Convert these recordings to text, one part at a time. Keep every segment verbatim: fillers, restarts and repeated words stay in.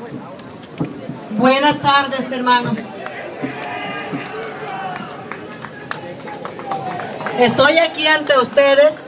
Buenas tardes, hermanos. Estoy aquí ante ustedes,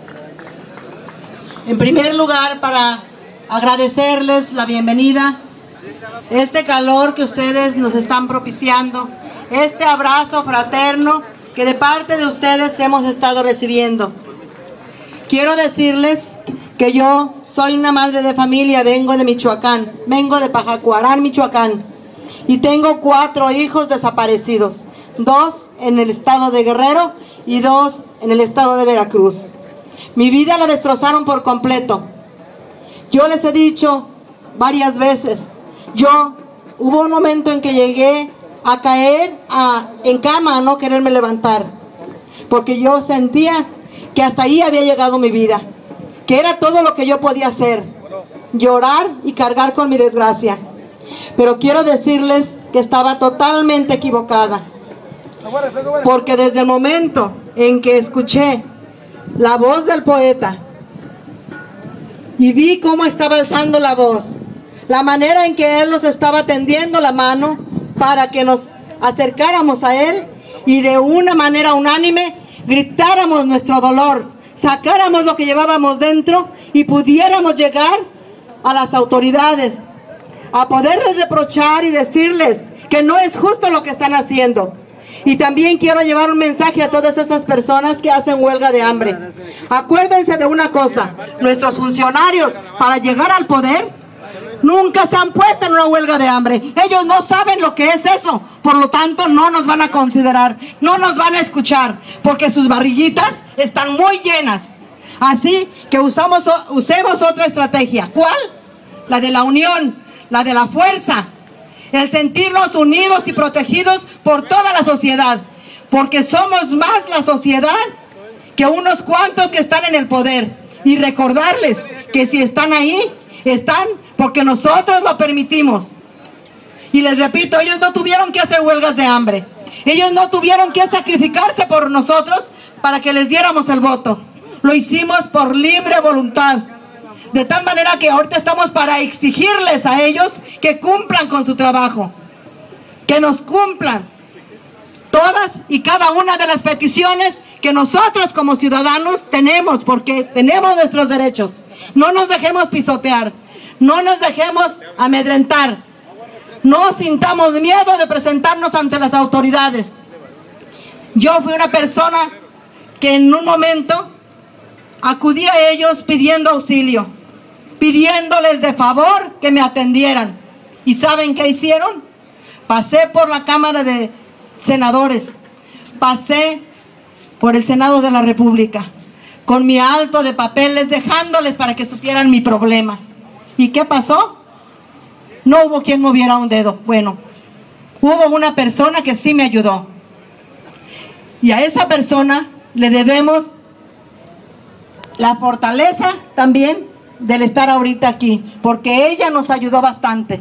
en primer lugar, para agradecerles la bienvenida, este calor que ustedes nos están propiciando, este abrazo fraterno que de parte de ustedes hemos estado recibiendo. Quiero decirles que yo soy una madre de familia, vengo de Michoacán, vengo de Pajacuarán, Michoacán, y tengo cuatro hijos desaparecidos, dos en el estado de Guerrero y dos en el estado de Veracruz. Mi vida la destrozaron por completo. Yo les he dicho varias veces, yo hubo un momento en que llegué a caer a, en cama, a no quererme levantar, porque yo sentía que hasta ahí había llegado mi vida, que era todo lo que yo podía hacer, llorar y cargar con mi desgracia. Pero quiero decirles que estaba totalmente equivocada, porque desde el momento en que escuché la voz del poeta y vi cómo estaba alzando la voz, la manera en que él nos estaba tendiendo la mano para que nos acercáramos a él y de una manera unánime gritáramos nuestro dolor, sacáramos lo que llevábamos dentro y pudiéramos llegar a las autoridades, a poderles reprochar y decirles que no es justo lo que están haciendo. Y también quiero llevar un mensaje a todas esas personas que hacen huelga de hambre. Acuérdense de una cosa, nuestros funcionarios para llegar al poder nunca se han puesto en una huelga de hambre. Ellos no saben lo que es eso, por lo tanto no nos van a considerar, no nos van a escuchar, porque sus barriguitas están muy llenas. Así que usamos, usemos otra estrategia. ¿Cuál? La de la unión, la de la fuerza, el sentirnos unidos y protegidos por toda la sociedad, porque somos más la sociedad que unos cuantos que están en el poder. Y recordarles que si están ahí, están porque nosotros lo permitimos. Y les repito, ellos no tuvieron que hacer huelgas de hambre, ellos no tuvieron que sacrificarse por nosotros para que les diéramos el voto. Lo hicimos por libre voluntad, de tal manera que ahorita estamos para exigirles a ellos que cumplan con su trabajo, que nos cumplan todas y cada una de las peticiones que nosotros como ciudadanos tenemos, porque tenemos nuestros derechos. No nos dejemos pisotear, no nos dejemos amedrentar, no sintamos miedo de presentarnos ante las autoridades. Yo fui una persona que en un momento acudí a ellos pidiendo auxilio, pidiéndoles de favor que me atendieran. ¿Y saben qué hicieron? Pasé por la Cámara de Senadores, pasé por el Senado de la República, con mi alto de papeles, dejándoles para que supieran mi problema. ¿Y qué pasó? No hubo quien moviera un dedo. Bueno, hubo una persona que sí me ayudó. Y a esa persona le debemos la fortaleza también del estar ahorita aquí, porque ella nos ayudó bastante.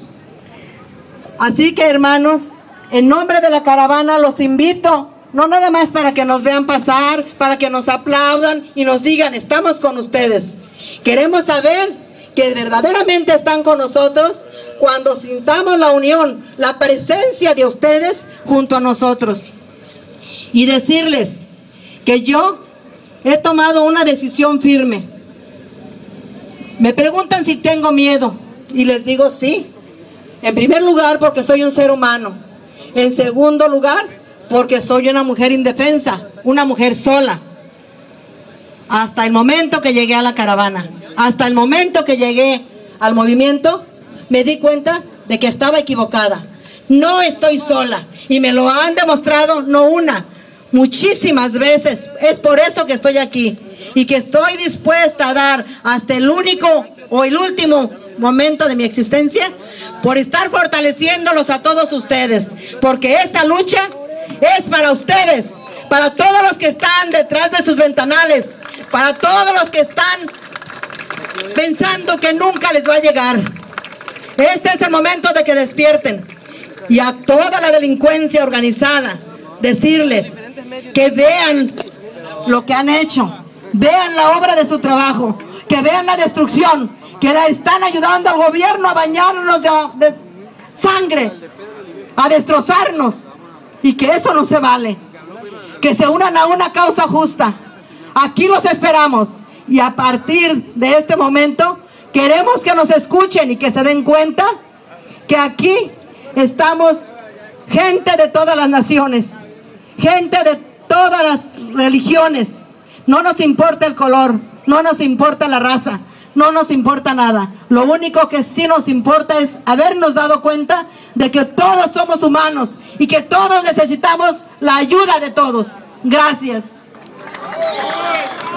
Así que, hermanos, en nombre de la caravana los invito, no nada más para que nos vean pasar, para que nos aplaudan y nos digan, estamos con ustedes. Queremos saber que verdaderamente están con nosotros cuando sintamos la unión, la presencia de ustedes junto a nosotros. Y decirles que yo he tomado una decisión firme. Me preguntan si tengo miedo y les digo sí. En primer lugar, porque soy un ser humano. En segundo lugar, porque soy una mujer indefensa, una mujer sola. Hasta el momento que llegué a la caravana, hasta el momento que llegué al movimiento, me di cuenta de que estaba equivocada. No estoy sola y me lo han demostrado no una, muchísimas veces. Es por eso que estoy aquí y que estoy dispuesta a dar hasta el único o el último momento de mi existencia por estar fortaleciéndolos a todos ustedes, porque esta lucha es para ustedes, para todos los que están detrás de sus ventanales, para todos los que están pensando que nunca les va a llegar. Este es el momento de que despierten, y a toda la delincuencia organizada decirles que vean lo que han hecho, vean la obra de su trabajo, que vean la destrucción, que le están ayudando al gobierno a bañarnos de, de sangre, a destrozarnos, y que eso no se vale. Que se unan a una causa justa. Aquí los esperamos, y a partir de este momento queremos que nos escuchen y que se den cuenta que aquí estamos gente de todas las naciones, gente de todas las religiones. No nos importa el color, no nos importa la raza, no nos importa nada. Lo único que sí nos importa es habernos dado cuenta de que todos somos humanos y que todos necesitamos la ayuda de todos. Gracias.